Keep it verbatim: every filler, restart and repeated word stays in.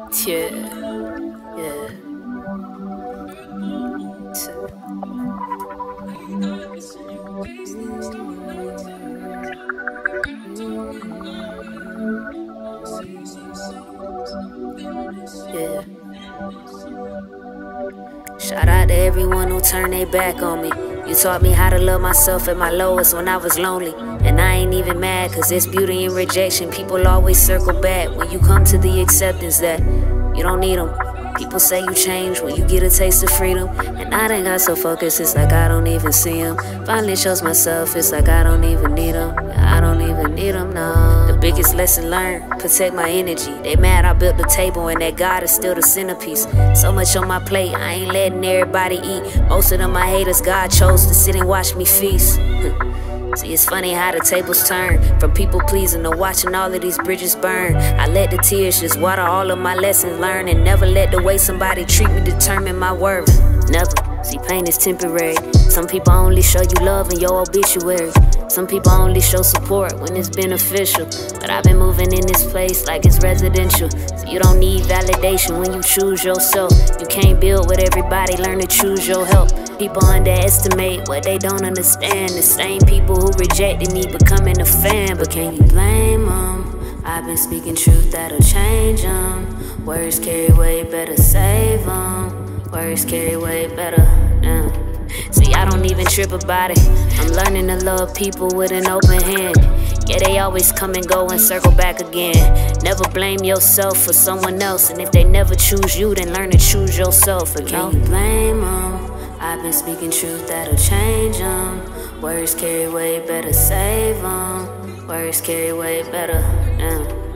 Yeah, yeah. Yeah. Shout out to everyone who turned their back on me. You taught me how to love myself at my lowest when I was lonely. And I ain't even mad, cause there's beauty in rejection. People always circle back when you come to the acceptance that you don't need them. People say you change when you get a taste of freedom. And I done got so focused, it's like I don't even see them. Finally chose myself, it's like I don't even need them. I don't even need them, no. The biggest lesson learned, protect my energy. They mad I built the table and that God is still the centerpiece. So much on my plate, I ain't letting everybody eat. Most of them my haters, God chose to sit and watch me feast. See, it's funny how the tables turn from people pleasing to watching all of these bridges burn. I let the tears just water all of my lessons learned, and never let the way somebody treat me determine my worth. Never. See, pain is temporary. Some people only show you love in your obituary. Some people only show support when it's beneficial. But I've been moving in this place like it's residential. So you don't need validation when you choose yourself. You can't build with everybody, learn to choose your help. People underestimate what they don't understand. The same people who rejected me becoming a fan. But can you blame them? I've been speaking truth that'll change them. Words carry weight, better save them. Words carry weight, better, yeah. See, I don't even trip about it. I'm learning to love people with an open hand. Yeah, they always come and go and circle back again. Never blame yourself for someone else. And if they never choose you, then learn to choose yourself. Or can you blame them? I've been speaking truth that'll change them. Words carry weight, better save them. Words carry weight, better, yeah.